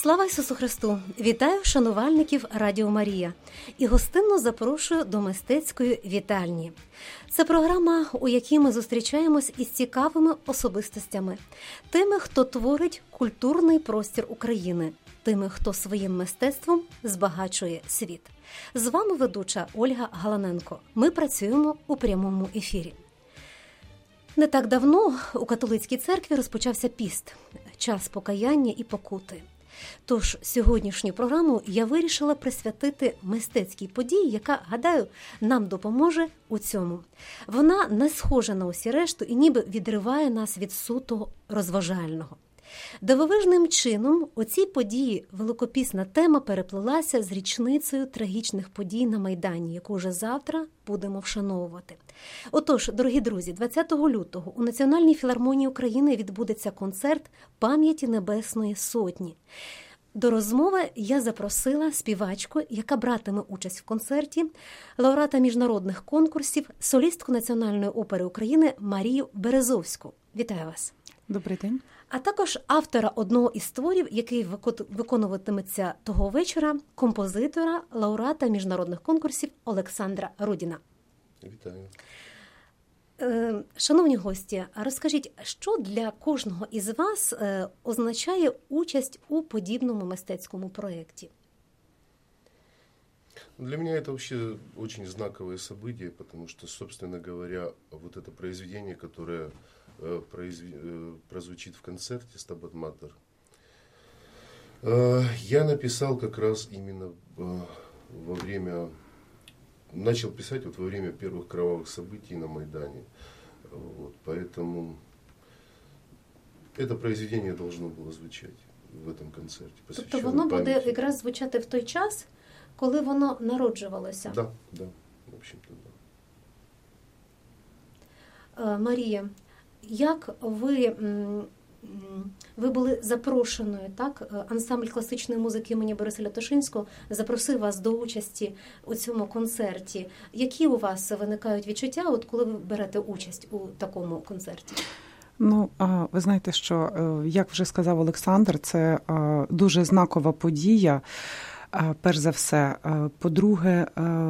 Слава Ісусу Христу! Вітаю шанувальників Радіо Марія і гостинно запрошую до мистецької вітальні. Це програма, у якій ми зустрічаємось із цікавими особистостями, тими, хто творить культурний простір України, тими, хто своїм мистецтвом збагачує світ. З вами ведуча Ольга Галаненко. Ми працюємо у прямому ефірі. Не так давно у католицькій церкві розпочався піст – час покаяння і покути. Тож сьогоднішню програму я вирішила присвятити мистецькій події, яка, гадаю, нам допоможе у цьому. Вона не схожа на усі решту і ніби відриває нас від суто розважального. Дивовижним чином у цій події великопісна тема переплилася з річницею трагічних подій на Майдані, яку вже завтра будемо вшановувати. Отож, дорогі друзі, 20 лютого у Національній філармонії України відбудеться концерт «Пам'яті Небесної Сотні». До розмови я запросила співачку, яка братиме участь в концерті, лауреата міжнародних конкурсів, солістку Національної опери України Марію Березовську. Вітаю вас! Добрий день. А також автора одного із творів, який виконуватиметься того вечора, композитора, лауреата міжнародних конкурсів Олександра Рудіна. Вітаю. Шановні гості, розкажіть, що для кожного із вас означає участь у подібному мистецькому проєкті? Для меня это вообще очень знаковое событие, потому что, собственно говоря, вот это произведение, которое прозвучит в концерте «Стабат Матер», я написал как раз именно во время, начал писать вот во время первых кровавых событий на Майдане. Вот, поэтому это произведение должно было звучать в этом концерте. Тобто воно буде якраз звучати в той час, коли воно народжувалося? Да, в общем-то, да. Марія, як ви були запрошеною, так? Ансамбль класичної музики імені Бориса Лятошинського запросив вас до участі у цьому концерті. Які у вас виникають відчуття, от коли ви берете участь у такому концерті? Ви знаєте, що, як вже сказав Олександр, це дуже знакова подія. Перш за все. По-друге,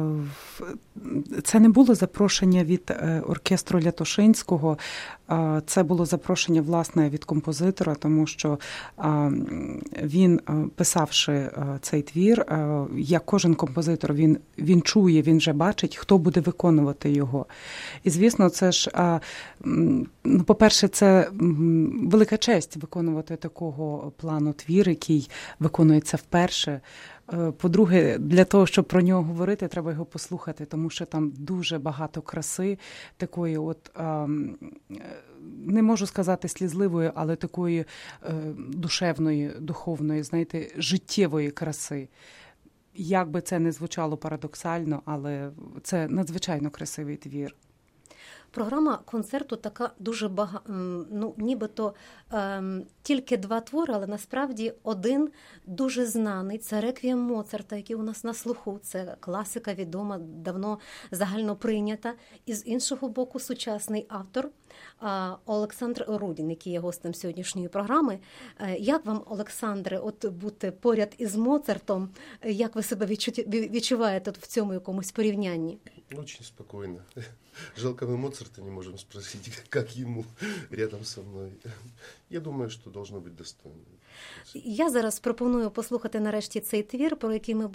це не було запрошення від оркестру Лятошинського, це було запрошення, власне, від композитора, тому що він, писавши цей твір, як кожен композитор, він чує, він вже бачить, хто буде виконувати його. І, звісно, це ж, по-перше, це велика честь виконувати такого плану твір, який виконується вперше. По-друге, для того, щоб про нього говорити, треба його послухати, тому що там дуже багато краси, такої от, не можу сказати слізливої, але такої душевної, духовної, знаєте, життєвої краси. Як би це не звучало парадоксально, але це надзвичайно красивий твір. Програма концерту така дуже нібито тільки два твори, але насправді один дуже знаний. Це «Реквієм» Моцарта, який у нас на слуху. Це класика відома, давно загально прийнята. І з іншого боку сучасний автор Олександр Рудін, який є гостем сьогоднішньої програми. Як вам, Олександре, от бути поряд із Моцартом? Як ви себе відчуваєте в цьому якомусь порівнянні? Очень спокойно. Жалко, мы Моцарта не можем спросить, как ему рядом со мной. Я думаю, что должно быть достойно. Я зараз пропоную послухати нарешті цей твір, про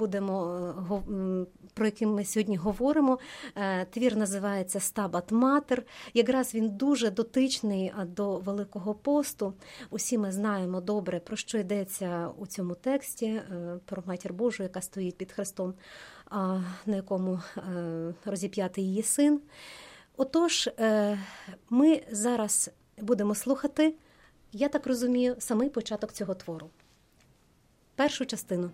який ми сьогодні говоримо. Твір називається «Стабат Матер». Якраз він дуже дотичний до Великого посту. Усі ми знаємо добре, про що йдеться у цьому тексті, про Матір Божу, яка стоїть під хрестом, на якому розіп'ятий її син. Отож, ми зараз будемо слухати, я так розумію, самий початок цього твору. Першу частину.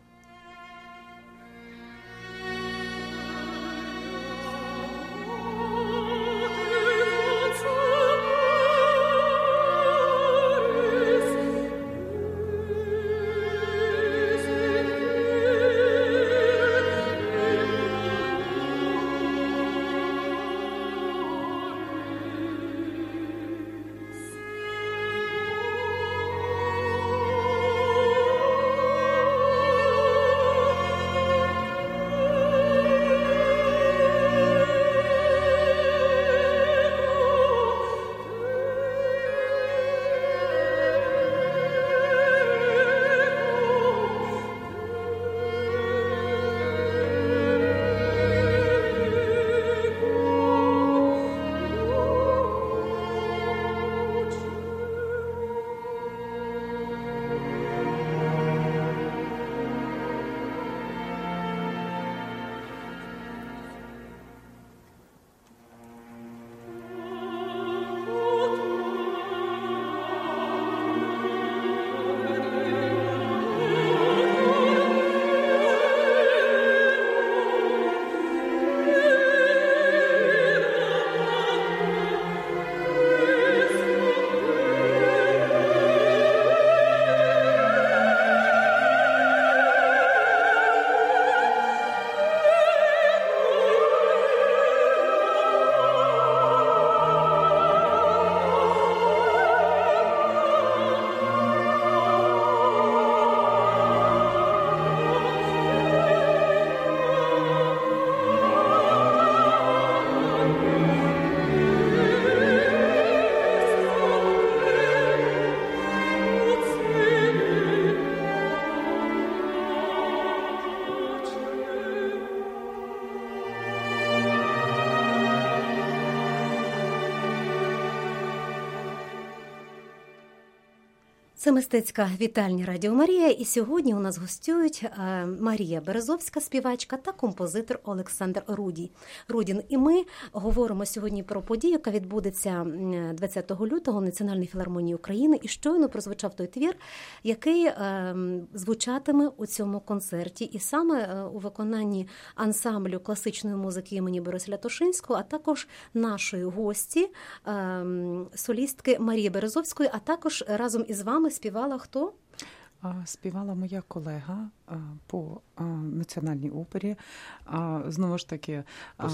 Це мистецька вітальня Радіо Марія, і сьогодні у нас гостюють Марія Березовська, співачка, та композитор Олександр Рудін. І ми говоримо сьогодні про подію, яка відбудеться 20 лютого в Національній філармонії України. І щойно прозвучав той твір, який звучатиме у цьому концерті. І саме у виконанні ансамблю класичної музики імені Бориса Лятошинського, а також нашої гості, солістки Марії Березовської, а також разом із вами співала хто? Співала моя колега по Національній опері, знову ж таки,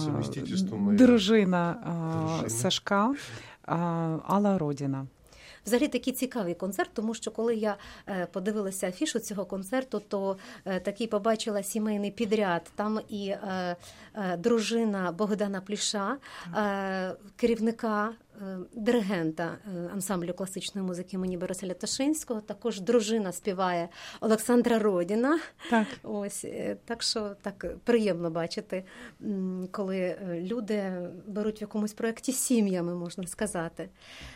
дружина Сашка, Алла Родіна. Взагалі такий цікавий концерт, тому що коли я подивилася афішу цього концерту, то такий побачила сімейний підряд. Там і дружина Богдана Пліша, керівника, диригента ансамблю класичної музики імені Бориса Лятошинського, також дружина співає Олександра Родіна. Так. Ось, так що так приємно бачити, коли люди беруть в якомусь проєкті сім'ями, можна сказати.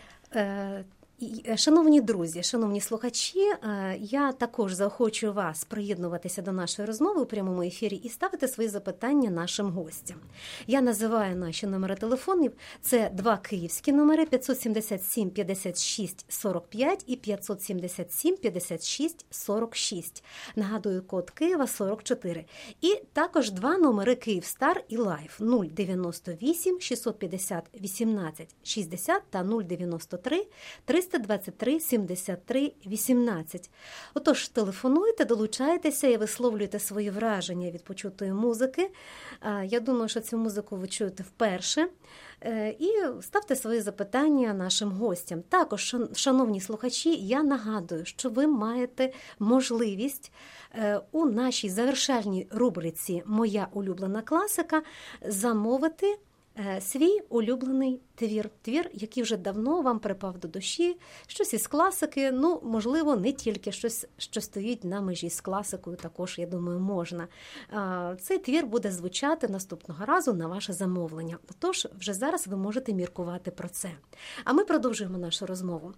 Шановні друзі, шановні слухачі, я також заохочую вас приєднуватися до нашої розмови у прямому ефірі і ставити свої запитання нашим гостям. Я називаю наші номери телефонів. Це два київські номери 577 56 45 і 577 56 46. Нагадую, код Києва 44. І також два номери Київстар і Лайф 098 650 18 60 та 093 323 73 18. Отож, телефонуйте, долучайтеся і висловлюйте свої враження від почутої музики. Я думаю, що цю музику ви чуєте вперше. І ставте свої запитання нашим гостям. Також, шановні слухачі, я нагадую, що ви маєте можливість у нашій завершальній рубриці «Моя улюблена класика» замовити свій улюблений твір, який вже давно вам припав до душі, щось із класики, можливо, не тільки щось, що стоїть на межі з класикою, також, я думаю, можна. Цей твір буде звучати наступного разу на ваше замовлення. Тож, вже зараз ви можете міркувати про це. А ми продовжуємо нашу розмову.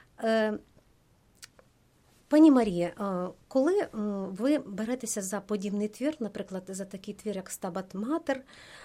Пані Марія, коли ви беретеся за подібний твір, наприклад, за такий твір, як «Стабат Матер»,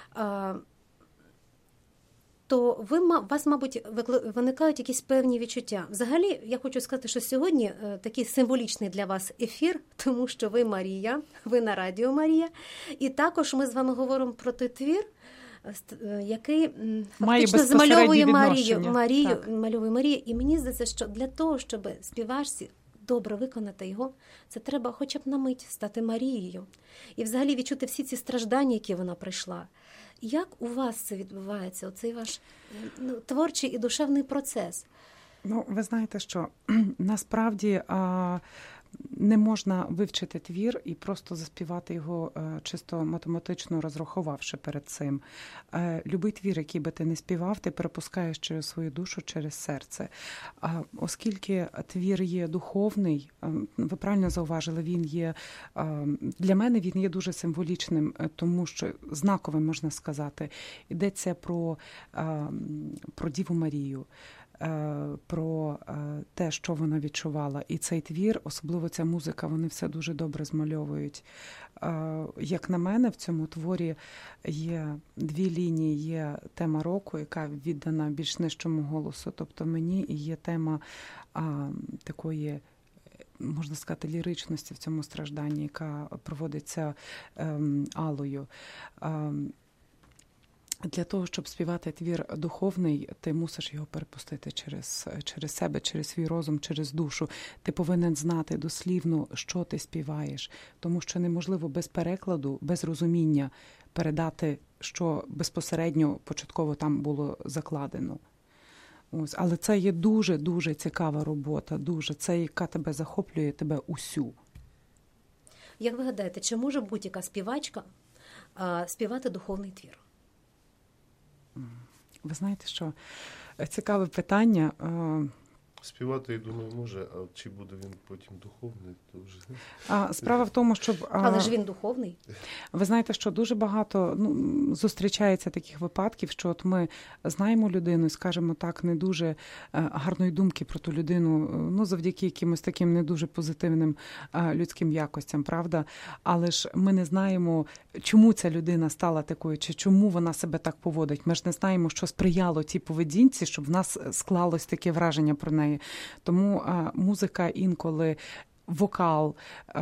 то у вас, мабуть, виникають якісь певні відчуття. Взагалі, я хочу сказати, що сьогодні такий символічний для вас ефір, тому що ви Марія, ви на Радіо Марія, і також ми з вами говоримо про той твір, який фактично змальовує Марію. І мені здається, що для того, щоб співачці добре виконати його, це треба хоча б на мить стати Марією. І взагалі відчути всі ці страждання, які вона пройшла. Як у вас це відбувається, оцей ваш творчий і душевний процес? Ви знаєте, що насправді не можна вивчити твір і просто заспівати його чисто математично розрахувавши перед цим. Любий твір, який би ти не співав, ти перепускаєш через свою душу, через серце. Оскільки твір є духовний, ви правильно зауважили, він є, для мене він є дуже символічним, тому що знаковим, можна сказати. Йдеться про Діву Марію, про те, що вона відчувала. І цей твір, особливо ця музика, вони все дуже добре змальовують. Як на мене, в цьому творі є дві лінії. Є тема року, яка віддана більш нижчому голосу, тобто мені, і є тема такої, можна сказати, ліричності в цьому стражданні, яка проводиться Аллою. Для того, щоб співати твір духовний, ти мусиш його перепустити через себе, через свій розум, через душу. Ти повинен знати дослівно, що ти співаєш, тому що неможливо без перекладу, без розуміння передати, що безпосередньо початково там було закладено. Ось. Але це є дуже-дуже цікава робота, це, яка тебе захоплює, тебе усю. Як ви гадаєте, чи може будь-яка співачка співати духовний твір? Ви знаєте, що цікаве питання. Співати, я думаю, може, а чи буде він потім духовний, то вже... Справа в тому, щоб... Але ж він духовний. Ви знаєте, що дуже багато зустрічається таких випадків, що от ми знаємо людину, скажімо так, не дуже гарної думки про ту людину, завдяки якимось таким не дуже позитивним людським якостям, правда? Але ж ми не знаємо, чому ця людина стала такою, чи чому вона себе так поводить. Ми ж не знаємо, що сприяло цій поведінці, щоб в нас склалось таке враження про неї. Тому музика інколи, вокал,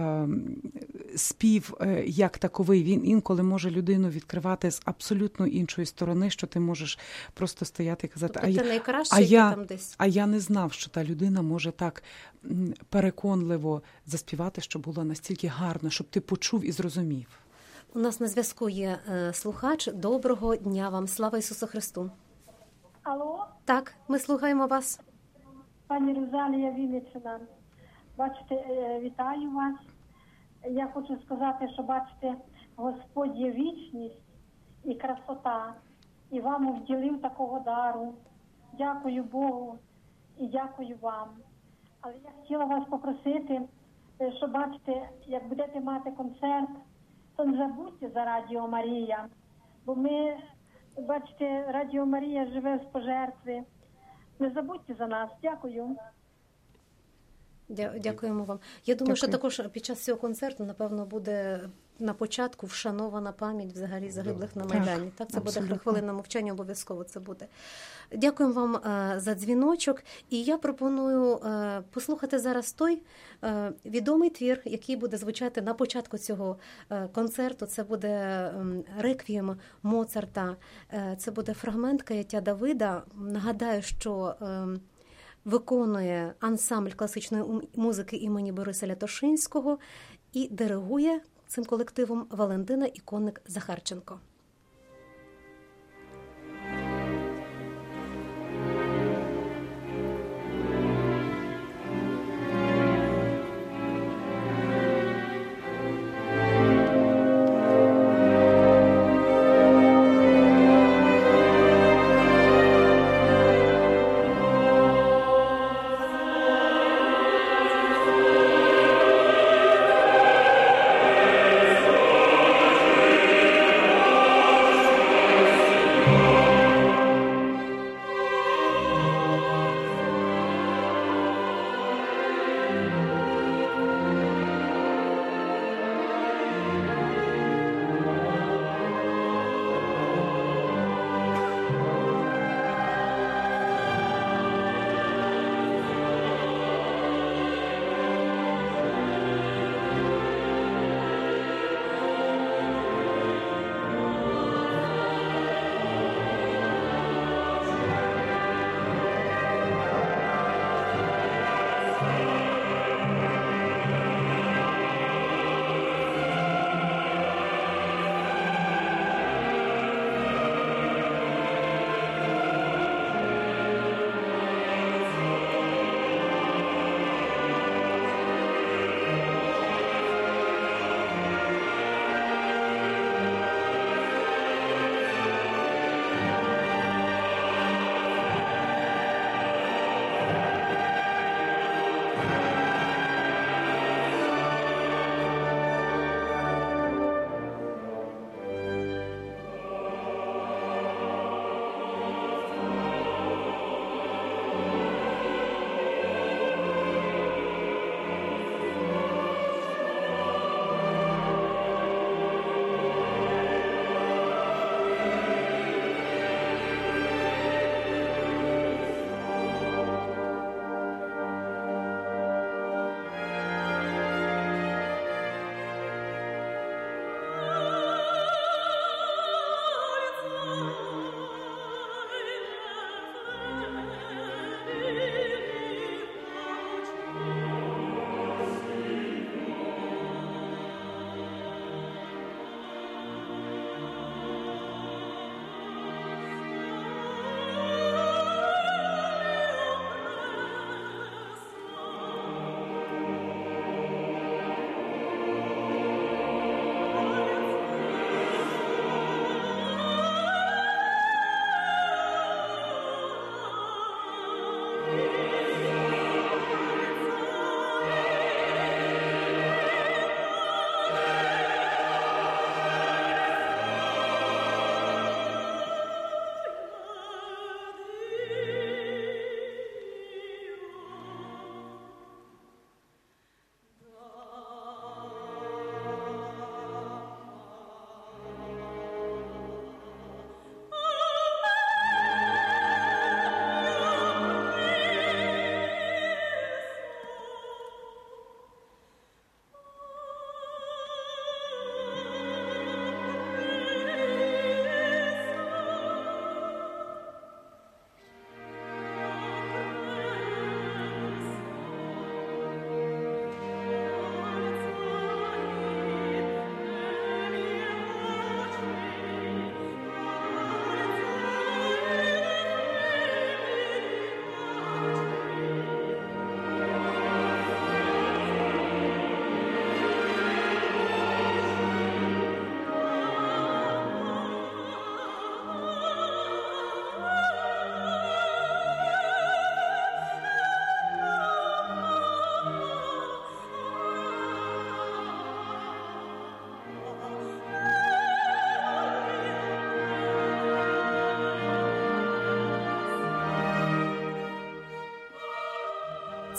спів як таковий, він інколи може людину відкривати з абсолютно іншої сторони, що ти можеш просто стояти і казати, а я не знав, що та людина може так переконливо заспівати, що було настільки гарно, щоб ти почув і зрозумів. У нас на зв'язку є слухач. Доброго дня вам. Слава Ісусу Христу. Алло? Так, ми слухаємо вас. Пані Розалія, Вінниччина. Бачите, вітаю вас. Я хочу сказати, що, бачите, Господь є вічність і красота. І вам вділив такого дару. Дякую Богу і дякую вам. Але я хотіла вас попросити, що, бачите, як будете мати концерт, то не забудьте за Радіо Марія. Бо ми, бачите, Радіо Марія живе з пожертви. Не забудьте за нас. Дякую. Дякуємо вам. Я думаю, що також під час цього концерту, напевно, буде на початку вшанована пам'ять взагалі загиблих на Майдані. Так, це абсолютно. Буде хвилина мовчання, обов'язково це буде. Дякуємо вам за дзвіночок. І я пропоную послухати зараз той відомий твір, який буде звучати на початку цього концерту. Це буде реквієм Моцарта. Це буде фрагмент «Каяття Давида». Нагадаю, що виконує ансамбль класичної музики імені Бориса Лятошинського і диригує цим колективом Валентина Іконник-Захарченко.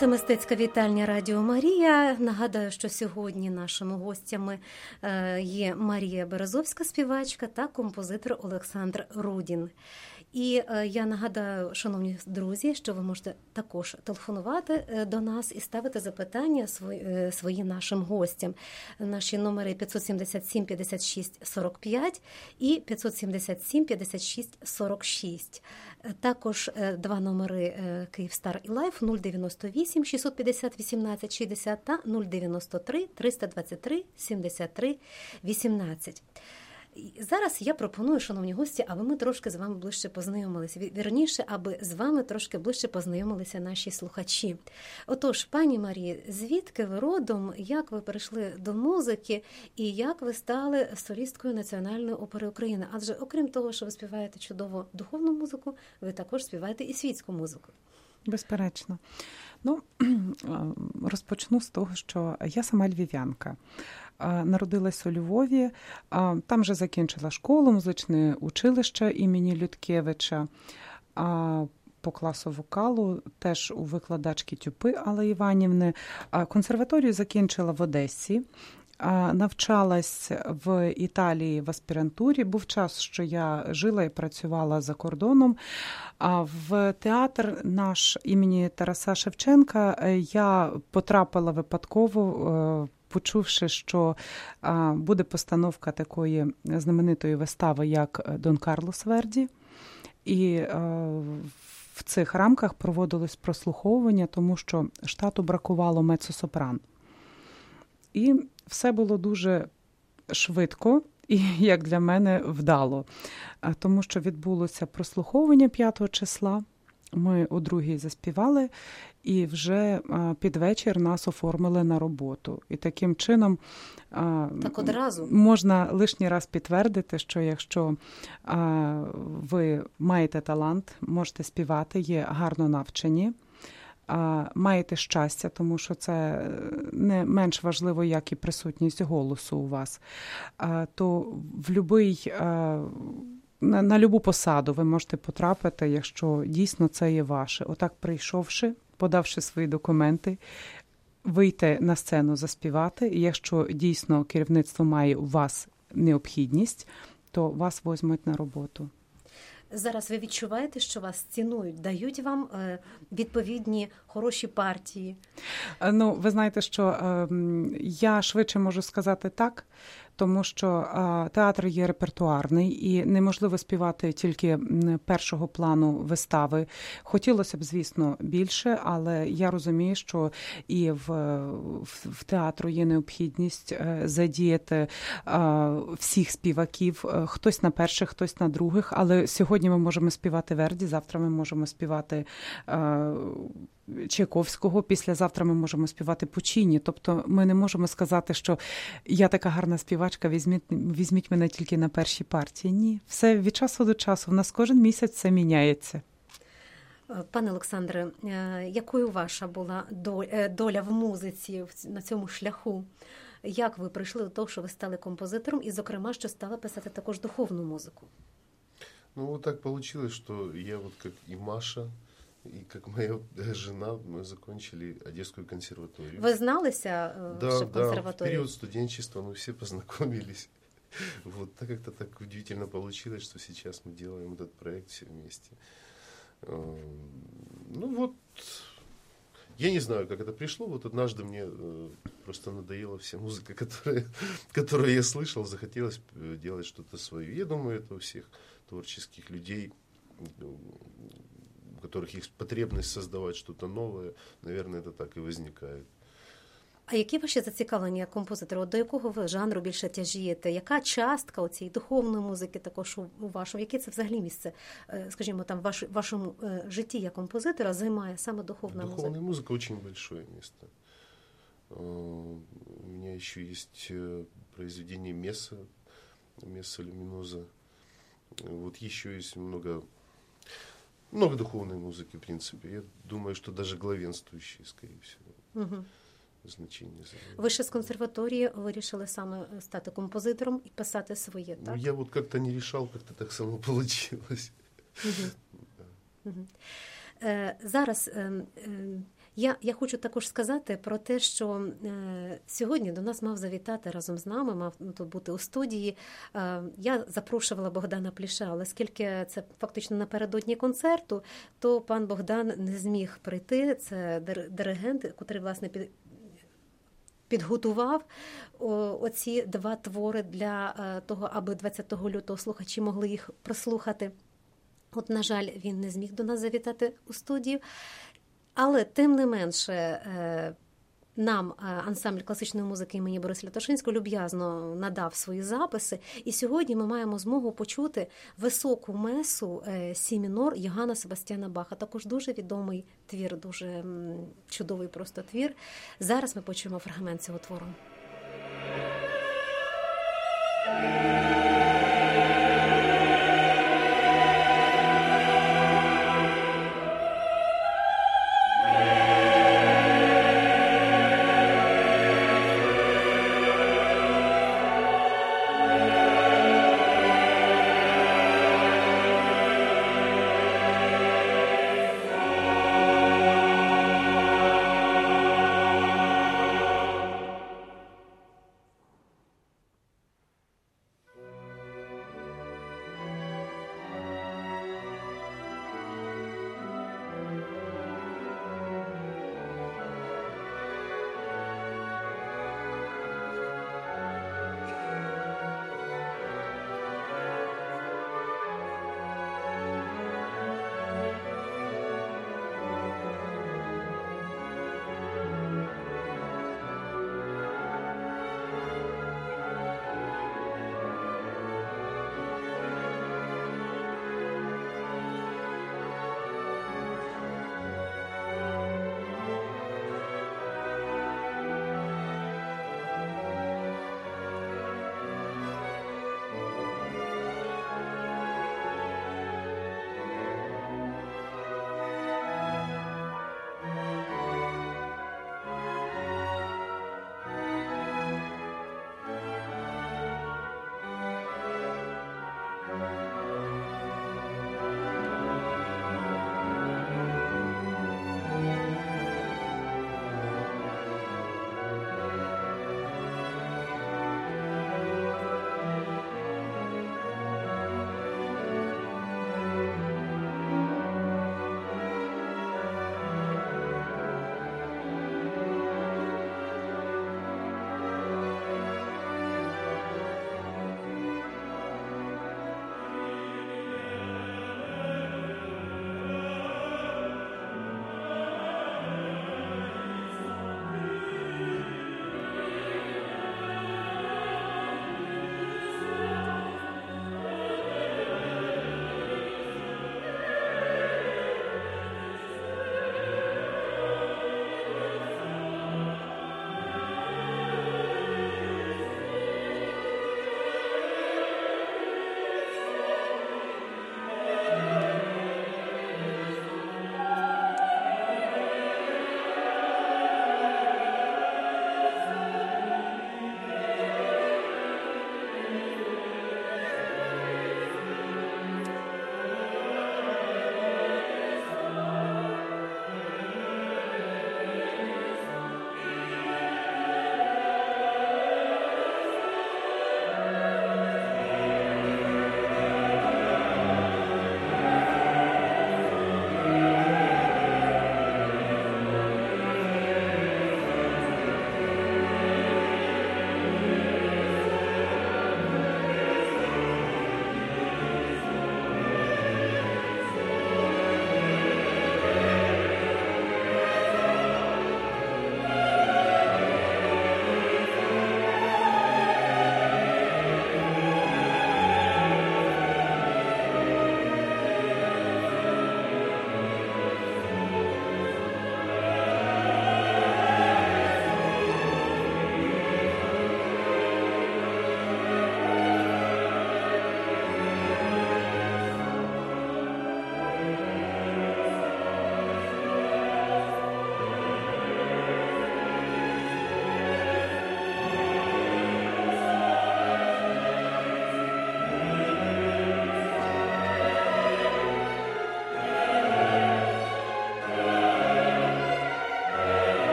Це мистецька вітальня Радіо Марія. Нагадаю, що сьогодні нашими гостями є Марія Березовська, співачка, та композитор Олександр Рудін. І я нагадаю, шановні друзі, що ви можете також телефонувати до нас і ставити запитання свої нашим гостям. Наші номери 577 56 45 і 577 56 46. Також два номери Київстар і Лайф 098 650 18 60 та 093 323 73 18. Зараз я пропоную, шановні гості, аби ми трошки з вами ближче познайомилися. Вірніше, аби з вами трошки ближче познайомилися наші слухачі. Отож, пані Марії, звідки ви родом, як ви перейшли до музики і як ви стали солісткою Національної опери України? Адже окрім того, що ви співаєте чудову духовну музику, ви також співаєте і світську музику. Безперечно. Розпочну з того, що я сама львів'янка. Народилась у Львові, там же закінчила школу, музичне училище імені Людкевича, по класу вокалу, теж у викладачки Тюпи Алли Іванівни. Консерваторію закінчила в Одесі, навчалась в Італії в аспірантурі. Був час, що я жила і працювала за кордоном. А в театр наш імені Тараса Шевченка я потрапила випадково, почувши, що буде постановка такої знаменитої вистави, як «Дон Карлос» Верді. І в цих рамках проводилось прослуховування, тому що штату бракувало меццо-сопран. І все було дуже швидко і, як для мене, вдало. Тому що відбулося прослуховування 5 числа. Ми о 2-й заспівали, і вже під вечір нас оформили на роботу. І таким чином так одразу можна лишній раз підтвердити, що якщо ви маєте талант, можете співати, є гарно навчені, маєте щастя, тому що це не менш важливо, як і присутність голосу у вас, то в будь-який на любу посаду ви можете потрапити, якщо дійсно це є ваше. Отак прийшовши, подавши свої документи, вийти на сцену, заспівати, і якщо дійсно керівництво має у вас необхідність, то вас візьмуть на роботу. Зараз ви відчуваєте, що вас цінують, дають вам відповідні хороші партії? Ви знаєте, що я швидше можу сказати так, тому що театр є репертуарний і неможливо співати тільки першого плану вистави. Хотілося б, звісно, більше, але я розумію, що і в театру є необхідність задіяти всіх співаків, хтось на перших, хтось на других, але сьогодні ми можемо співати Верді, завтра ми можемо співати Чайковського, післязавтра ми можемо співати Пучіні. Тобто ми не можемо сказати, що я така гарна співачка, візьміть мене тільки на перші партії. Ні, все від часу до часу. У нас кожен місяць все міняється. Пане Олександре, якою ваша була доля в музиці на цьому шляху? Як ви прийшли до того, що ви стали композитором і, зокрема, що стали писати також духовну музику? Вот так получилось, что я вот как и Маша, и как моя жена, мы закончили Одесскую консерваторию. Вы зналися в консерватории? Да, в период студенчества мы все познакомились. Вот так как-то так удивительно получилось, что сейчас мы делаем этот проект все вместе. Я не знаю, как это пришло. Вот однажды мне просто надоела вся музыка, которую я слышал, захотелось делать что-то свое. Я думаю, это у всех творческих людей, у которых есть потребность создавать что-то новое, наверное, это так и возникает. А які ваші зацікавлення як композитора? До якого ви жанру більше тяжієте? Яка частка цієї духовної музики також у вашому? Яке це взагалі місце, скажімо, там в вашому житті як композитора займає саме духовна музика? Духовная музыка очень большое место. У меня еще есть произведение Месса Люминоза. Вот еще есть много духовной музыки, в принципе. Я думаю, что даже главенствующие, скорее всего. Угу. Значение. Ви ще з консерваторії вирішили саме стати композитором і писати своє, так? Я вот как-то не решал, как-то так само получилось. Угу. Угу. Зараз Я хочу також сказати про те, що сьогодні до нас мав завітати разом з нами, мав тут бути у студії. Я запрошувала Богдана Пліша, але оскільки це фактично напередодні концерту, то пан Богдан не зміг прийти. Це диригент, котрий, власне, підготував оці два твори для того, аби 20 лютого слухачі могли їх прослухати. От, на жаль, він не зміг до нас завітати у студію. Але, тим не менше, нам ансамбль класичної музики імені Бориса Лятошинського люб'язно надав свої записи. І сьогодні ми маємо змогу почути високу месу сі мінор Йоганна Себастьяна Баха. Також дуже відомий твір, дуже чудовий просто твір. Зараз ми почуємо фрагмент цього твору.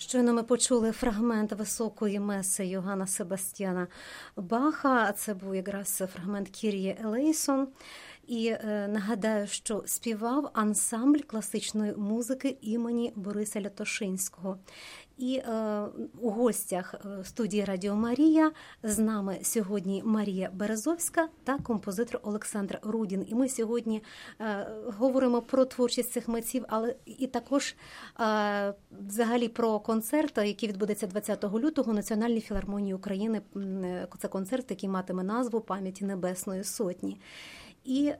Щойно ми почули фрагмент високої меси Йоганна Себастьяна Баха. Це був якраз фрагмент Кірії Елейсон. І нагадаю, що співав ансамбль класичної музики імені Бориса Лятошинського. І у гостях студії Радіо Марія з нами сьогодні Марія Березовська та композитор Олександр Рудін. І ми сьогодні говоримо про творчість цих митців, але і також взагалі про концерт, який відбудеться 20 лютого у Національній філармонії України. Це концерт, який матиме назву «Пам'яті Небесної Сотні». І,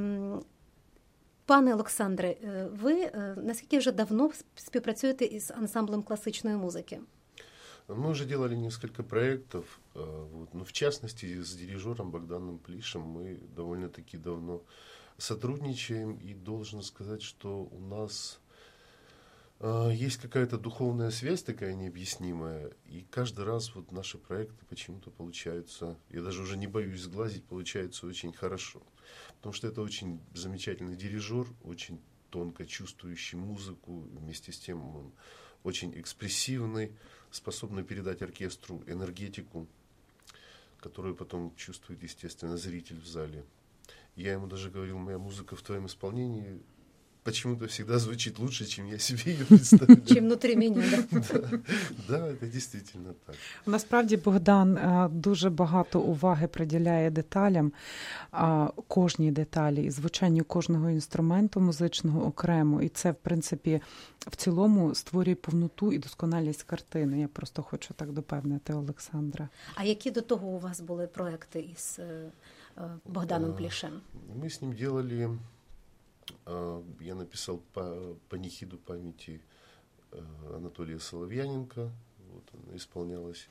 пане Олександре, ви наскільки вже давно співпрацюєте із ансамблем класичної музики? Мы уже делали несколько проектов, вот, но в частности с дирижером Богданом Плишем мы довольно-таки давно сотрудничаем, и должен сказать, что у нас есть какая-то духовная связь такая необъяснимая, и каждый раз вот наши проекты почему-то получаются, я даже уже не боюсь сглазить, получаются очень хорошо. Потому что это очень замечательный дирижер, очень тонко чувствующий музыку, вместе с тем он очень экспрессивный, способный передать оркестру энергетику, которую потом чувствует, естественно, зритель в зале. Я ему даже говорил, моя музыка в твоем исполнении почему-то всегда звучит лучше, чем я себе ее представляю. Чем внутри меня, да? Да, це дійсно так. Насправді Богдан дуже багато уваги приділяє деталям, кожній деталі, і звучанню кожного інструменту музичного окремо. І це, в принципі, в цілому створює повноту і досконалість картини. Я просто хочу так допевнити Олександра. А які до того у вас були проекти із Богданом Плішем? Мы с ним делали... Я написал панихиду памяти Анатолия Соловьяненко. Вот она исполнялась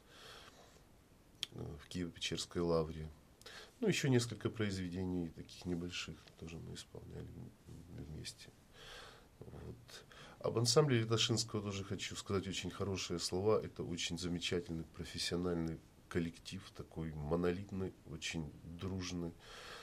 в Киево-Печерской лавре. Ну, еще несколько произведений таких небольших тоже мы исполняли вместе. Вот. Об ансамбле Лятошинского тоже хочу сказать очень хорошие слова. Это очень замечательный профессиональный коллектив, такой монолитный, очень дружный.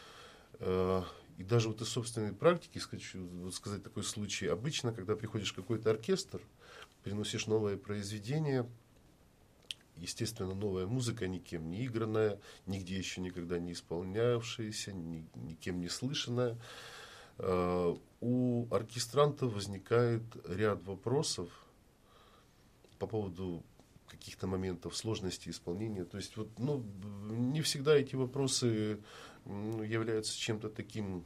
И даже вот из собственной практики хочу вот сказать такой случай. Обычно, когда приходишь в какой-то оркестр, приносишь новое произведение, естественно, новая музыка, никем не игранная, нигде еще никогда не исполнявшаяся, никем не слышанная. У оркестрантов возникает ряд вопросов по поводу каких-то моментов сложности исполнения. То есть вот, ну, не всегда эти вопросы являются чем-то таким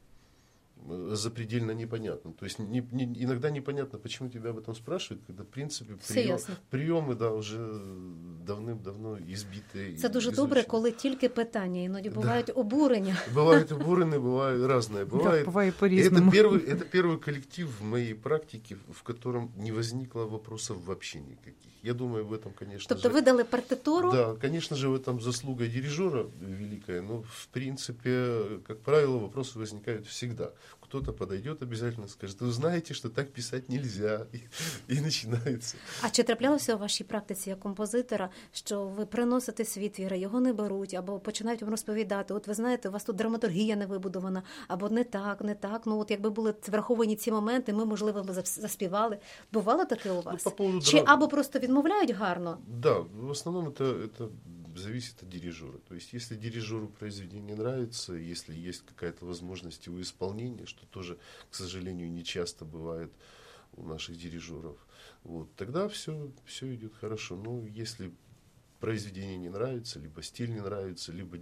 запредельно непонятным. То есть иногда непонятно, почему тебя об этом спрашивают, когда, в принципі, прийоми да, вже давним-давно ізбиті. Це дуже добре, коли тільки питання, іноді бувають обурення. Бувають обурення, буває різне. Буває по-різному. Это первый коллектив в моей практике, в котором не возникло вопросов вообще никаких. Я думаю, в этом, конечно тобто ви дали партитуру? Да, конечно же, в этом заслуга дирижера великая, но, в принципе, как правило, вопросы возникают всегда. Кто-то подойдет обязательно, скажет, вы знаете, что так писать нельзя, і починається. А чи траплялося у вашій практиці як композитора, що ви приносите свій твір, його не беруть, або починають вам розповідати, от ви знаєте, у вас тут драматургія не вибудована, або не так, ну от якби були враховані ці моменти, ми, можливо, заспівали. Бувало таке у вас? Ну, чи або просто відмовляють гарно? Да, в основном это зависит от дирижера. То есть, если дирижеру произведение нравится, если есть какая-то возможность его исполнения, что тоже, к сожалению, не часто бывает у наших дирижеров, вот, тогда все идет хорошо. Но если произведение не нравится, либо стиль не нравится, либо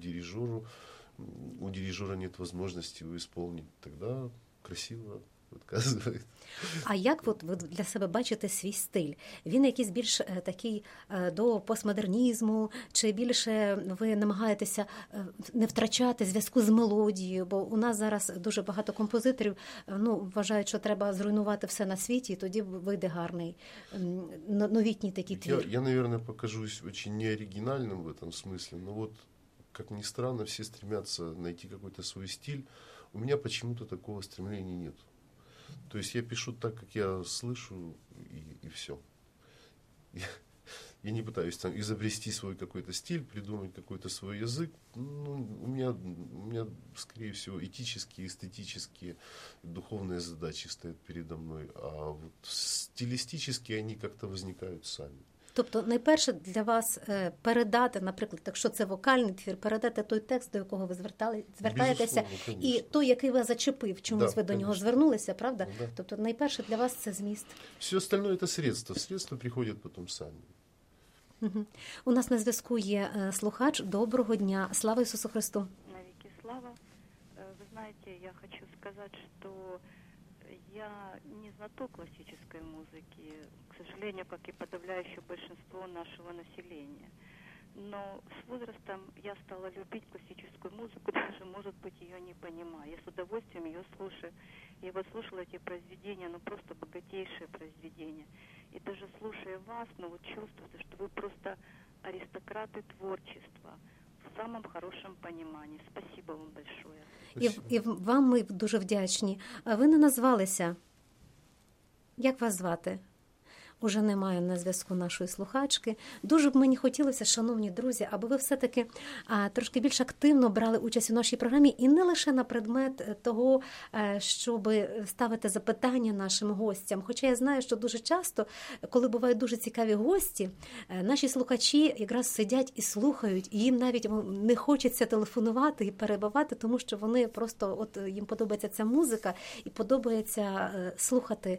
у дирижера нет возможности его исполнить, тогда красиво відказують. А як от ви для себе бачите свій стиль? Він якийсь більш такий до постмодернізму, чи більше ви намагаєтеся не втрачати зв'язку з мелодією? Бо у нас зараз дуже багато композиторів вважають, що треба зруйнувати все на світі, і тоді вийде гарний новітній такий твір. Я, наверное, покажусь очень неоригинальным в этом смысле, но вот, как ни странно, все стремятся найти какой-то свой стиль. У меня почему-то такого стремления нет. То есть я пишу так, как я слышу, и все. Я не пытаюсь там изобрести свой какой-то стиль, придумать какой-то свой язык. Ну, у меня, скорее всего, этические, эстетические, духовные задачи стоят передо мной. А вот стилистически они как-то возникают сами. Тобто найперше для вас передати, наприклад, якщо це вокальний твір, передати той текст, до якого ви звертаєтеся, і той, який вас зачепив, чомусь ви до нього звернулися, правда? Да. Тобто найперше для вас це зміст. Все остальное это средства. Средства приходят потом сами. Угу. У нас на зв'язку є слухач. Доброго дня. Слава Ісусу Христу. Навеки слава. Вы знаете, я хочу сказать, что я не знаток классической музыки, к сожалению, как и подавляющее большинство нашего населения. Но с возрастом я стала любить классическую музыку, даже, может быть, ее не понимая. Я с удовольствием ее слушаю. Я вот слушала эти произведения, ну просто богатейшие произведения. И даже слушая вас, ну вот чувствуется, что вы просто аристократы творчества в самом хорошем понимании. Спасибо вам большое. І вам ми дуже вдячні. А ви не назвалися. Як вас звати? Уже немає на зв'язку нашої слухачки. Дуже б мені хотілося, шановні друзі, аби ви все-таки трошки більш активно брали участь у нашій програмі і не лише на предмет того, щоб ставити запитання нашим гостям. Хоча я знаю, що дуже часто, коли бувають дуже цікаві гості, наші слухачі якраз сидять і слухають, і їм навіть не хочеться телефонувати і перебивати, тому що вони просто, от їм подобається ця музика і подобається слухати,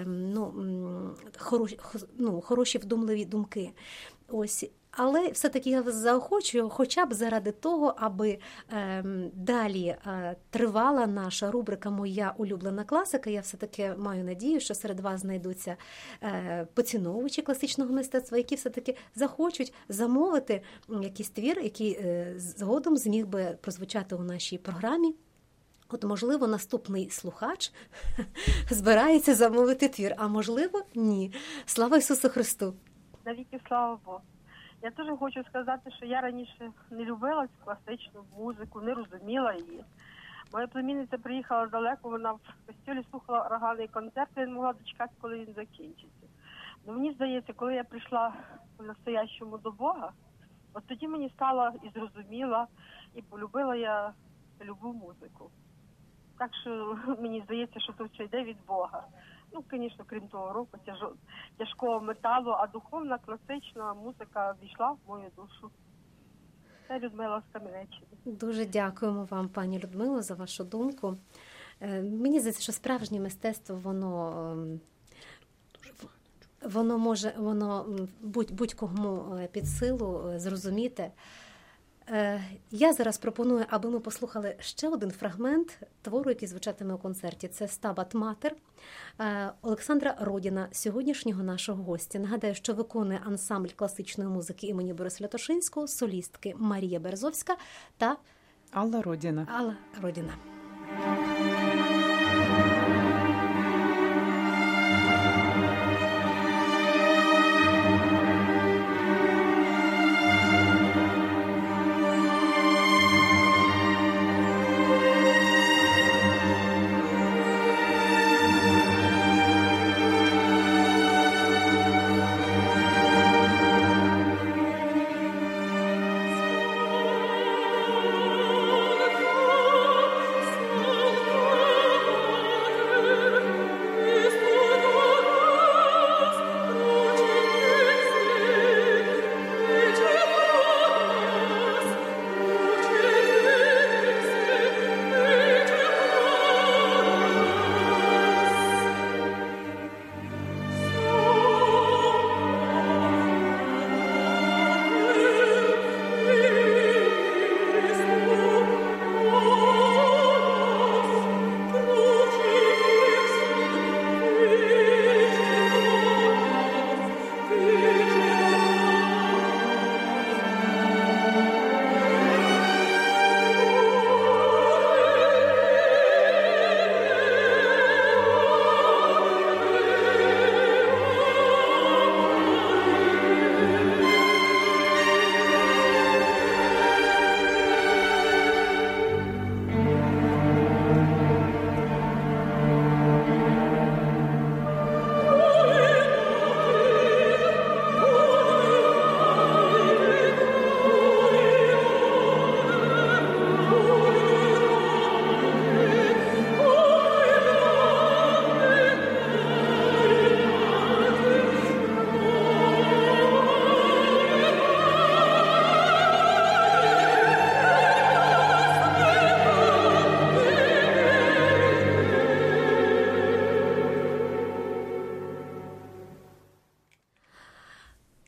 хороші вдумливі думки. Ось. Але все-таки я вас заохочую хоча б заради того, аби далі тривала наша рубрика «Моя улюблена класика». Я все-таки маю надію, що серед вас знайдуться поціновувачі класичного мистецтва, які все-таки захочуть замовити якийсь твір, який згодом зміг би прозвучати у нашій програмі. От, можливо, наступний слухач збирається замовити твір, а можливо, ні. Слава Ісусу Христу! Навіки слава Богу! Я теж хочу сказати, що я раніше не любила цю класичну музику, не розуміла її. Моя племінниця приїхала далеко, вона в костюлі слухала органний концерт, я не могла дочекати, коли він закінчиться. Ну, мені здається, коли я прийшла по-настоящому до Бога, от тоді мені стало і зрозуміла, і полюбила я любу музику. Так що мені здається, що це йде від Бога. Ну, звісно, крім того року, тяжкого металу, а духовна, класична музика війшла в мою душу. Це Людмила з Кам'янеччини. Дуже дякуємо вам, пані Людмило, за вашу думку. Мені здається, що справжнє мистецтво, воно може будь-кому під силу зрозуміти. Я зараз пропоную, аби ми послухали ще один фрагмент твору, який звучатиме у концерті. Це «Стабат Матер» Олександра Родіна, сьогоднішнього нашого гостя. Нагадаю, що виконує ансамбль класичної музики імені Бориса Лятошинського, солістки Марія Березовська та Алла Родіна. Алла Родіна. Oh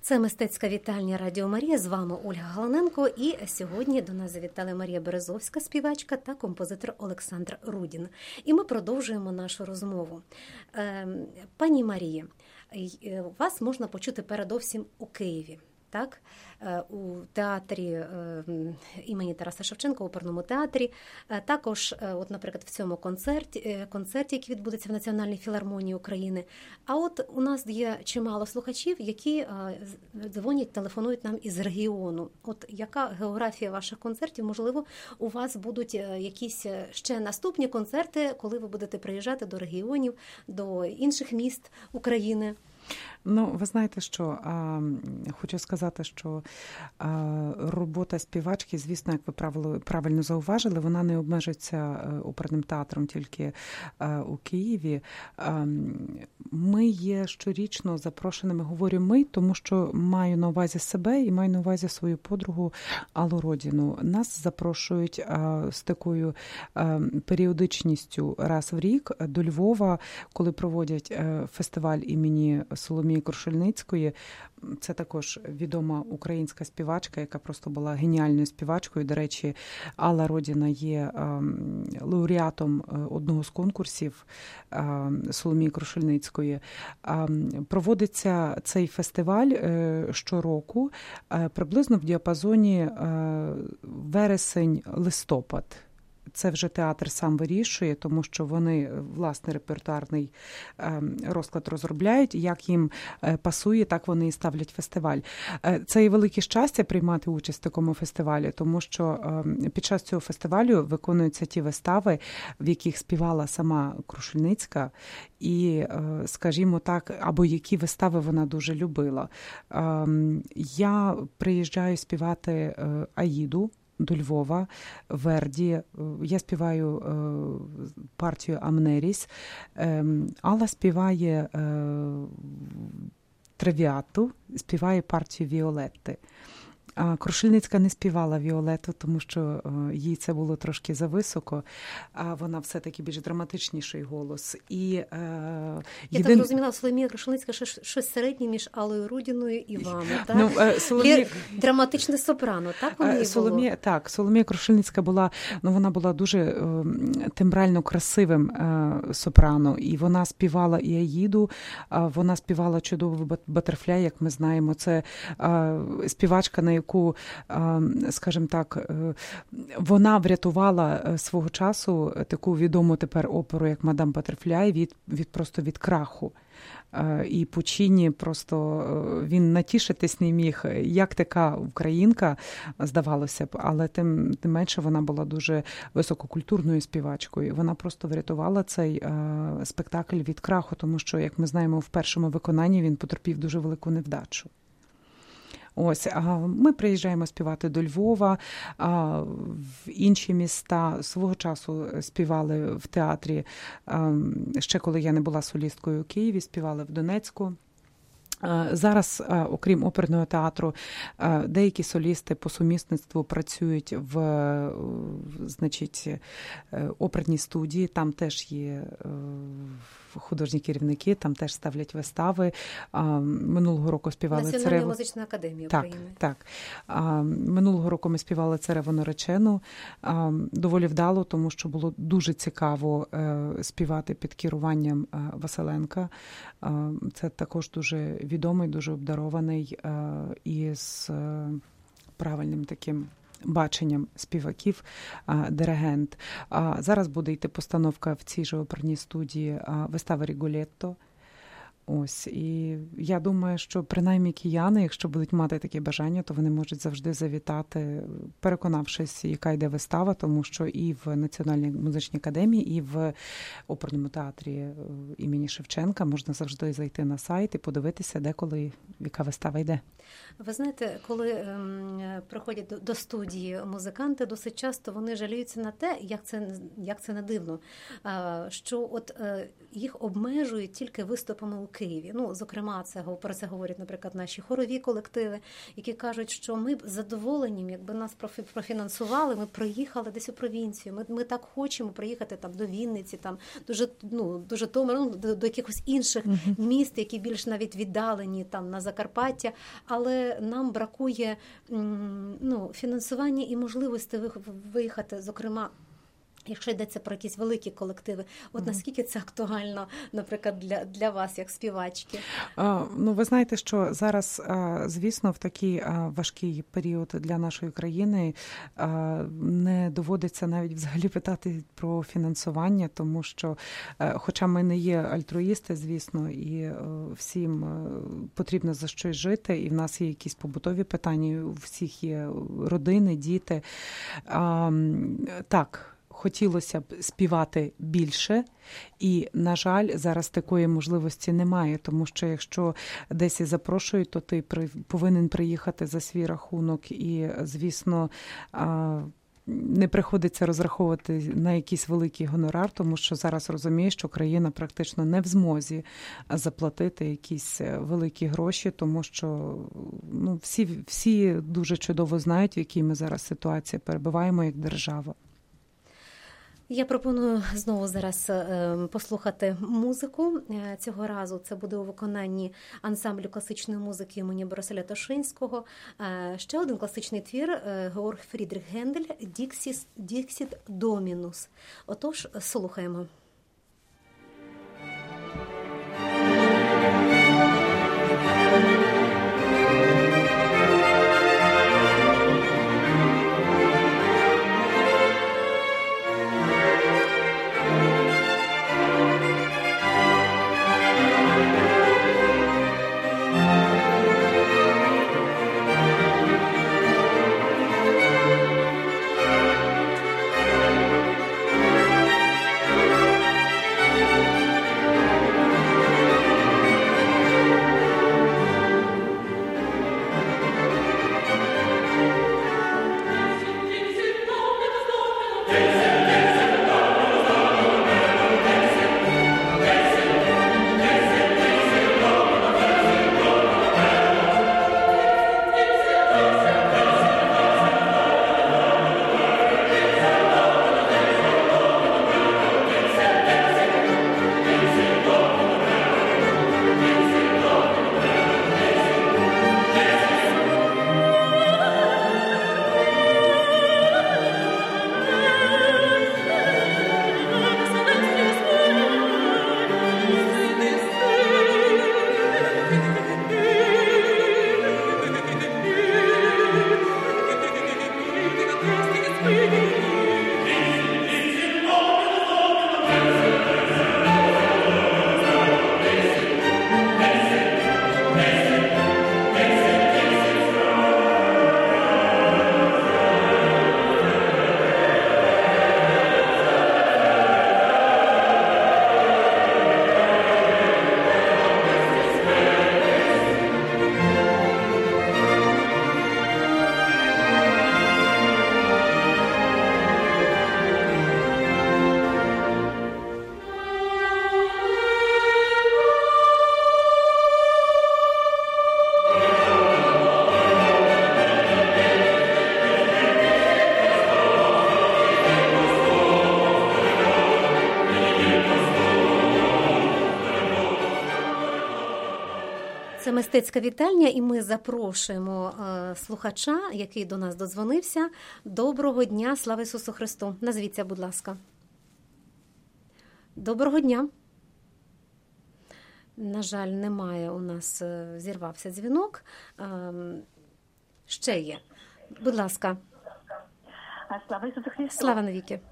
Це мистецька вітальня Радіо Марія. З вами Ольга Галаненко. І сьогодні до нас завітали Марія Березовська, співачка, та композитор Олександр Рудін. І ми продовжуємо нашу розмову. Пані Марія, вас можна почути передовсім у Києві. Так, у театрі імені Тараса Шевченка, оперному театрі. Також, от, наприклад, в цьому концерті, який відбудеться в Національній філармонії України. А от у нас є чимало слухачів, які дзвонять, телефонують нам із регіону. От яка географія ваших концертів? Можливо, у вас будуть якісь ще наступні концерти, коли ви будете приїжджати до регіонів, до інших міст України? Ну, ви знаєте, що хочу сказати, що робота співачки, звісно, як ви правильно зауважили, вона не обмежується оперним театром тільки у Києві. Ми є щорічно запрошеними, говорю ми, тому що маю на увазі себе і маю на увазі свою подругу Аллу Родіну. Нас запрошують з такою періодичністю раз в рік до Львова, коли проводять фестиваль імені Соломії Крушельницької. Це також відома українська співачка, яка просто була геніальною співачкою. До речі, Алла Родіна є лауреатом одного з конкурсів Соломії Крушельницької. Проводиться цей фестиваль щороку, приблизно в діапазоні вересень-листопад. Це вже театр сам вирішує, тому що вони власний репертуарний розклад розробляють, як їм пасує, так вони і ставлять фестиваль. Це і велике щастя приймати участь в такому фестивалі, тому що під час цього фестивалю виконуються ті вистави, в яких співала сама Крушельницька, і, скажімо так, або які вистави вона дуже любила. Я приїжджаю співати Аїду до Львова, Верді. Я співаю партію «Амнеріс». Алла співає «Травіату», співає партію «Віолетти». Крушельницька не співала Віолетту, тому що їй це було трошки зависоко, а вона все-таки більш драматичніший голос. Я так зрозуміла, Соломія Крушельницька щось середнє між Аллою Рудіною і вами, так? Ну, драматичне сопрано, так? Соломія Крушельницька була, вона була дуже тембрально красивим сопрано, і вона співала і Аїду, вона співала чудовий «Батерфляй», як ми знаємо. Це співачка, на яку, скажімо так, вона врятувала свого часу таку відому тепер оперу, як «Мадам Батерфляй», від краху. І Пучіні просто він натішитись не міг, як така українка, здавалося б, але тим менше вона була дуже висококультурною співачкою. Вона просто врятувала цей спектакль від краху, тому що, як ми знаємо, в першому виконанні він потерпів дуже велику невдачу. Ось, ми приїжджаємо співати до Львова, в інші міста. Свого часу співали в театрі, ще коли я не була солісткою у Києві, співали в Донецьку. Зараз, окрім оперного театру, деякі солісти по сумісництву працюють в оперній студії, там теж є художні керівники, там теж ставлять вистави. Минулого року співали Національна музична академія України. Так. Минулого року ми співали «Цареву наречену». Доволі вдало, тому що було дуже цікаво співати під керуванням Василенка. Це також дуже відомий, дуже обдарований і з правильним таким баченням співаків, диригент. Зараз буде йти постановка в цій же оперній студії вистави «Ріголетто». Ось, і я думаю, що принаймні кияни, якщо будуть мати таке бажання, то вони можуть завжди завітати, переконавшись, яка йде вистава, тому що і в Національній музичній академії, і в оперному театрі імені Шевченка можна завжди зайти на сайт і подивитися, де коли, яка вистава йде. Ви знаєте, коли приходять до студії музиканти, досить часто вони жаліються на те, як це не дивно, що от їх обмежують тільки виступами у Києві. Ну, зокрема, про це говорять, наприклад, наші хорові колективи, які кажуть, що ми б задоволені, якби нас профінансували, ми приїхали десь у провінцію. Ми так хочемо приїхати там до Вінниці, там до Житомира, до якихось інших міст, які більш навіть віддалені там на Закарпаття, але нам бракує фінансування і можливості виїхати, зокрема, якщо йдеться про якісь великі колективи. От наскільки це актуально, наприклад, для вас, як співачки? Ви знаєте, що зараз, звісно, в такий важкий період для нашої країни не доводиться навіть взагалі питати про фінансування, тому що, хоча ми не є альтруїсти, звісно, і всім потрібно за щось жити, і в нас є якісь побутові питання, у всіх є родини, діти. Так, хотілося б співати більше, і, на жаль, зараз такої можливості немає, тому що якщо десь і запрошують, то ти повинен приїхати за свій рахунок, і, звісно, не приходиться розраховувати на якийсь великий гонорар, тому що зараз розумієш, що країна практично не в змозі заплатити якісь великі гроші, тому що всі дуже чудово знають, в якій ми зараз ситуації перебуваємо як держава. Я пропоную знову зараз послухати музику. Цього разу це буде у виконанні ансамблю класичної музики імені Бориса Тошинського. Ще один класичний твір Георг Фрідріх Гендель «Діксіт Домінус». Отож, слухаємо. Це мистецька вітальня, і ми запрошуємо слухача, який до нас додзвонився. Доброго дня, слава Ісусу Христу. Назвіться, будь ласка. Доброго дня. На жаль, немає у нас, зірвався дзвінок. Ще є. Будь ласка. Слава Ісусу Христу. Слава навіки.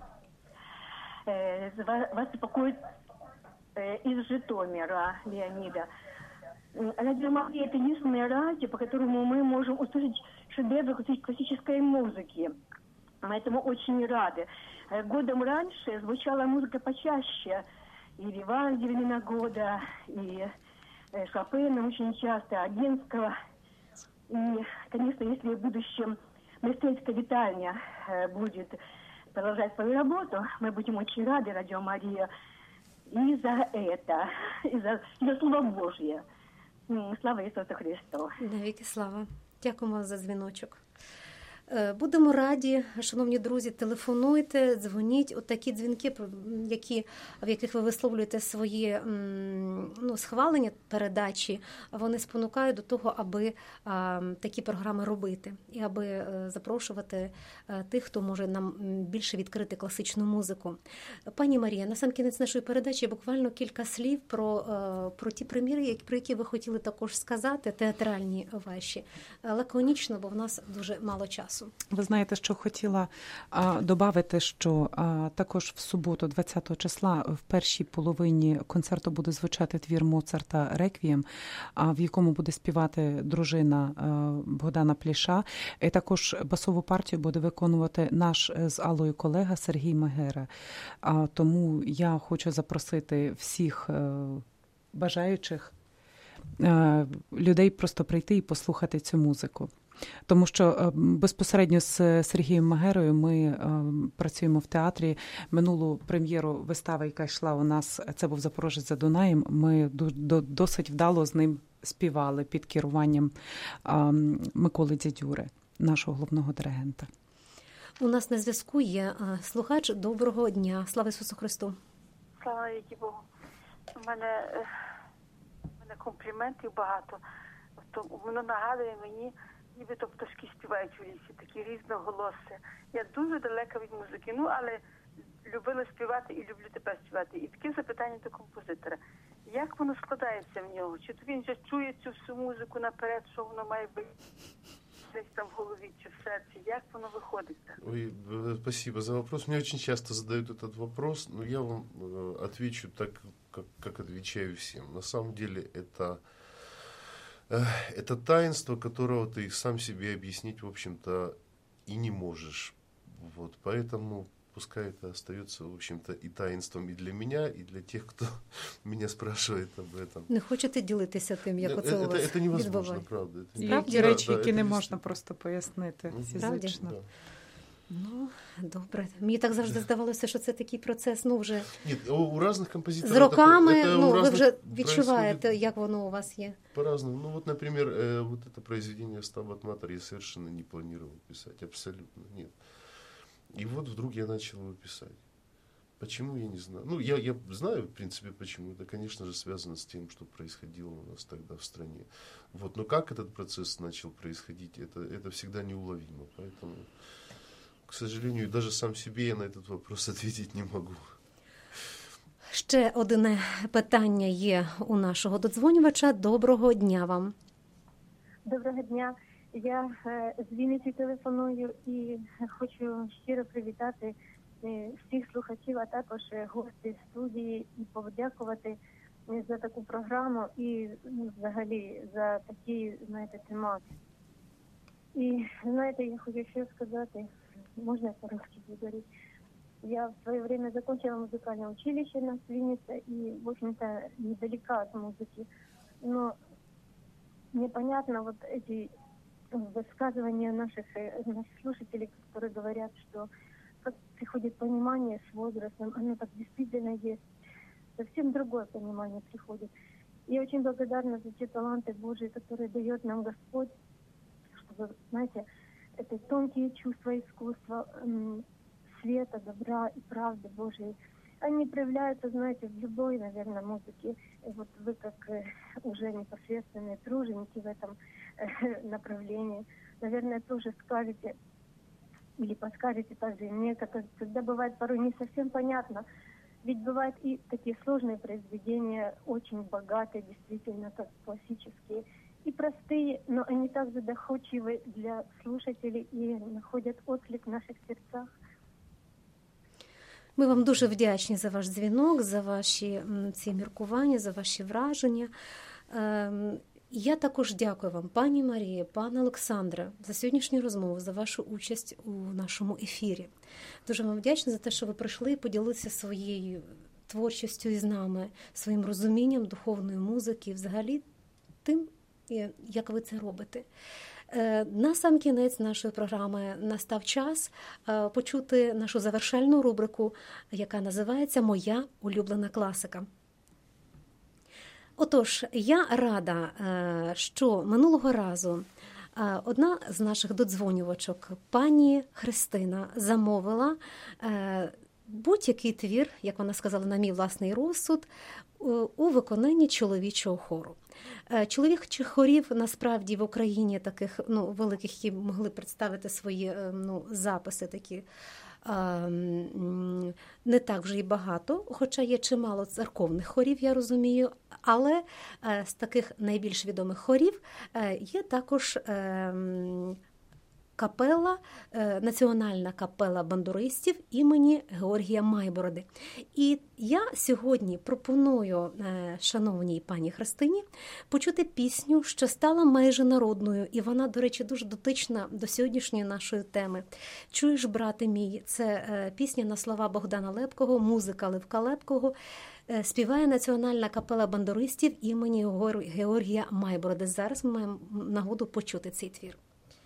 Вас беспокоит из Житомира, Леонида. Радио Мария – это единственное радио, по которому мы можем услышать шедевры классической музыки. Мы этому очень рады. Годом раньше звучала музыка почаще. И Вивальди времена года, и Шопена очень часто, Огинского. И, конечно, если в будущем мистецкая витальня будет продолжать свою работу, мы будем очень рады, Радио Мария. и за это, и за Слово Божье. Слава Ісусу Христу! Навіки слава! Дякуємо за дзвіночок. Будемо раді, шановні друзі, телефонуйте, дзвоніть. От такі дзвінки, в яких ви висловлюєте свої схвалення передачі, вони спонукають до того, аби такі програми робити і аби запрошувати тих, хто може нам більше відкрити класичну музику. Пані Марія, на сам кінець нашої передачі буквально кілька слів про ті прем'єри, про які ви хотіли також сказати, театральні ваші. Лаконічно, бо в нас дуже мало часу. Ви знаєте, що хотіла додати, що також в суботу, 20 числа, в першій половині концерту буде звучати твір Моцарта «Реквієм», в якому буде співати дружина Богдана Пліша. І також басову партію буде виконувати наш з Аллою колега Сергій Магера. Тому я хочу запросити всіх бажаючих людей просто прийти і послухати цю музику. Тому що безпосередньо з Сергієм Магерою ми працюємо в театрі. Минулу прем'єру вистави, яка йшла у нас, це був «Запорожець за Дунаєм», ми досить вдало з ним співали під керуванням Миколи Дзядюри, нашого головного диригента. У нас на зв'язку є слухач. Доброго дня. Слава Ісусу Христу. Слава Богу. У мене компліментів багато. Воно нагадує мені, нібито пташки співають у лісі, такі різноголоси. Я дуже далека від музики, але любила співати і люблю тепер співати. І таке запитання до композитора. Як воно складається в нього? Чи він вже чує цю всю музику наперед, що воно має бути десь там в голові чи в серці? Як воно виходить? Ой, спасибо за вопрос. Мне очень часто задают этот вопрос, но я вам отвечу так, как отвечаю всем. На самом деле это таинство, которого ты сам себе объяснить, в общем-то, и не можешь. Вот, поэтому пускай это остается, в общем-то, и таинством и для меня, и для тех, кто меня спрашивает об этом. Не хочете ділитися тим, як оце у вас это невозможно, правда. Є речі, які не можна просто пояснити фізично. Да. Ну, добре. Мені так завжди здавалося, що це такий процес, вже Нет, у разных композиторов... з роками, это ви вже відчуваєте, як воно у вас є. По-разному. Например, вот это произведение «Стабат Матер» я совершенно не планировал писать, абсолютно нет. И вот вдруг я начал его писать. Почему, я не знаю. Я знаю, в принципе, почему. Это, конечно же, связано с тем, что происходило у нас тогда в стране. Вот. Но как этот процесс начал происходить, это всегда неуловимо. Поэтому, к сожалению, даже сам себе я на этот вопрос ответить не могу. Ще одне питання є у нашого додзвонювача. Доброго дня вам. Доброго дня. Я з Вінниці телефоную і хочу щиро привітати всіх слухачів, а також гостей студії і подякувати за таку програму і взагалі за такі, темати. І, я хочу ще сказати, можно я по-русски говорить? Я в свое время закончила музыкальное училище на Виннице и, в общем-то, недалека от музыки. Но непонятно вот эти высказывания наших слушателей, которые говорят, что как приходит понимание с возрастом, оно так действительно есть. Совсем другое понимание приходит. Я очень благодарна за те таланты Божьи, которые дает нам Господь, чтобы, это тонкие чувства искусства, света, добра и правды Божьей, они проявляются, в любой, наверное, музыке. И вот вы, как уже непосредственные труженики в этом направлении, наверное, тоже скажете или подскажете также мне, когда бывает порой не совсем понятно. Ведь бывают и такие сложные произведения, очень богатые, действительно, как классические, и простые, но они также доходчивы для слушателей и находят отклик в наших сердцах. Ми вам дуже вдячні за ваш дзвінок, за ваші ці міркування, за ваші враження. Я також дякую вам, пані Марія, пане Олександре, за сьогоднішню розмову, за вашу участь у нашому ефірі. Дуже вам вдячна за те, що ви прийшли і поділилися своєю творчістю із нами, своїм розумінням духовної музики, взагалі тим, як ви це робите. На сам кінець нашої програми настав час почути нашу завершальну рубрику, яка називається «Моя улюблена класика». Отож, я рада, що минулого разу одна з наших додзвонювачок, пані Христина, замовила будь-який твір, як вона сказала, на мій власний розсуд, у виконанні чоловічого хору. Чоловічих хорів насправді в Україні таких великих, які могли представити свої записи такі, не так вже й багато, хоча є чимало церковних хорів, я розумію, але з таких найбільш відомих хорів є також капела, національна капела бандуристів імені Георгія Майбороди. І я сьогодні пропоную шановній пані Христині почути пісню, що стала майже народною, і вона, до речі, дуже дотична до сьогоднішньої нашої теми. «Чуєш, брате мій» – це пісня на слова Богдана Лепкого, музика Левка Лепкого, співає національна капела бандуристів імені Георгія Майбороди. Зараз ми маємо нагоду почути цей твір.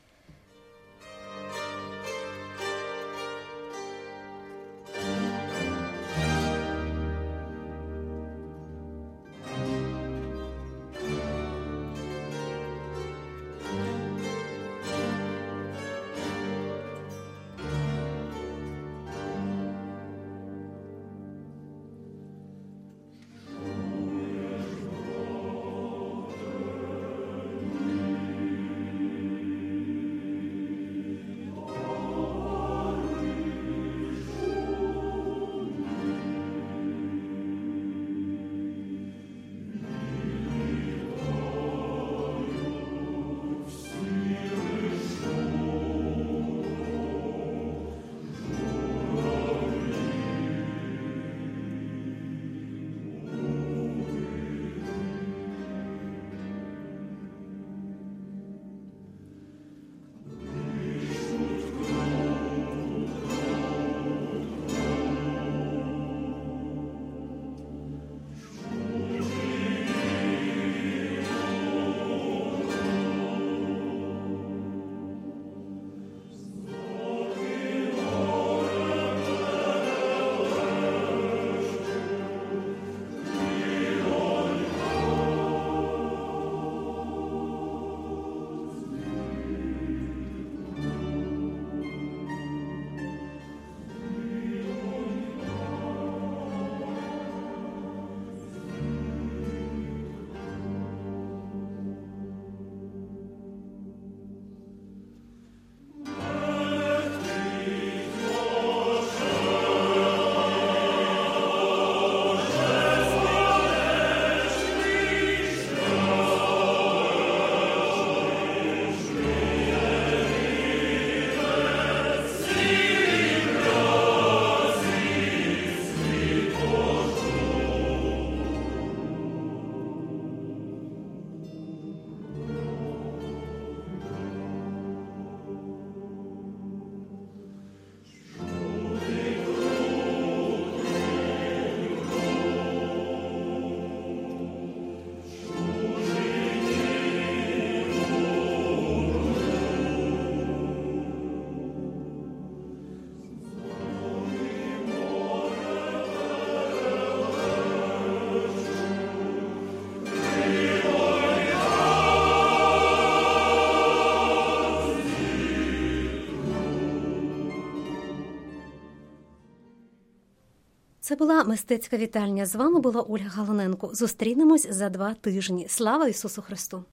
Це була мистецька вітальня. З вами була Ольга Галаненко. Зустрінемось за 2 тижні. Слава Ісусу Христу!